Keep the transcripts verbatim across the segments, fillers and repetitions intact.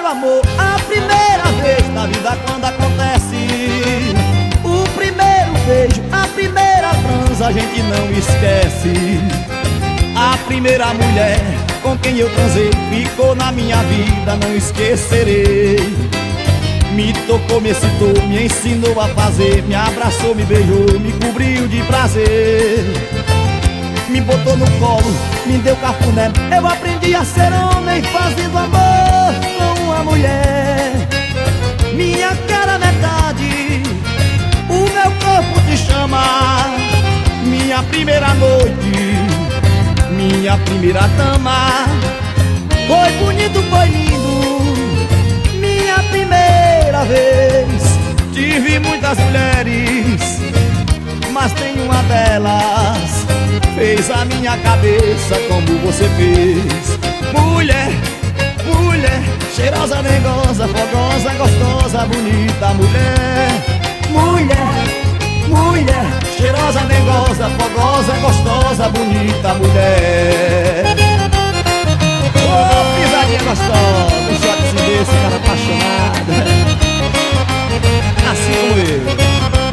primeiro amor, a primeira vez na vida quando acontece. O primeiro beijo, a primeira transa a gente não esquece. A primeira mulher com quem eu transei ficou na minha vida, não esquecerei. Me tocou, me excitou, me ensinou a fazer, me abraçou, me beijou, me cobriu de prazer. Me botou no colo, me deu cafuné. Eu aprendi a ser homem fazendo amor com uma mulher. Minha cara metade, o meu corpo te chama. Minha primeira noite, minha primeira dama. Foi bonito, foi lindo, minha primeira vez. Tive muitas mulheres, mas tem uma delas fez a minha cabeça como você fez. Mulher, mulher, cheirosa, negosa, fogosa, gostosa, bonita. Mulher, mulher, mulher, cheirosa, negosa, fogosa, gostosa, bonita. Mulher. Oh, pisadinha gostosa, um shotzinho desse, cara apaixonado, assim como eu.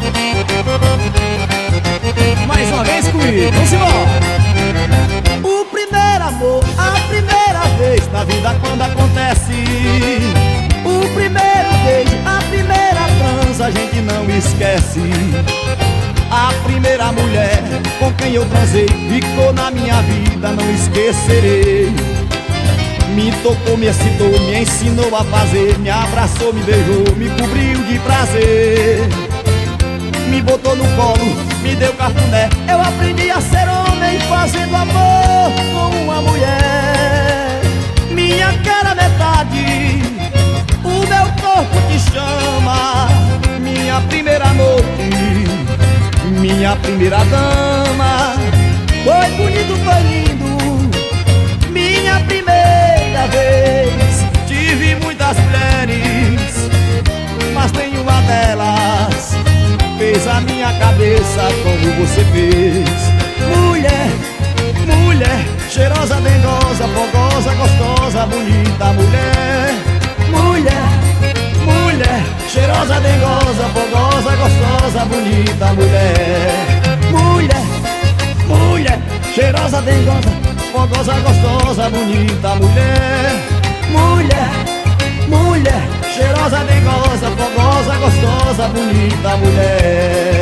Mais uma vez comigo, vamos embora! O primeiro amor, a primeira vez na vida quando acontece. O primeiro beijo, a primeira transa a gente não esquece. A primeira mulher com quem eu transei ficou na minha vida, não esquecerei. Me tocou, me excitou, me ensinou a fazer, me abraçou, me beijou, me cobriu de prazer. Me botou no colo, me deu cafuné. Eu aprendi a ser homem fazendo amor com uma mulher. Minha cara metade, o meu corpo te chama. Minha primeira noite, minha primeira dama. Foi bonito, foi lindo, minha primeira vez. Tive muitas mulheres, mas nenhuma delas fez a minha cabeça como você fez. Mulher, mulher, cheirosa, dengosa, fogosa, gostosa, bonita. Mulher, mulher, mulher, cheirosa, dengosa, fogosa, gostosa, bonita. Mulher, mulher, mulher, cheirosa, dengosa, fogosa, gostosa, bonita. Mulher, mulher, mulher, cheirosa, dengosa, fogosa, gostosa, bonita. Mulher.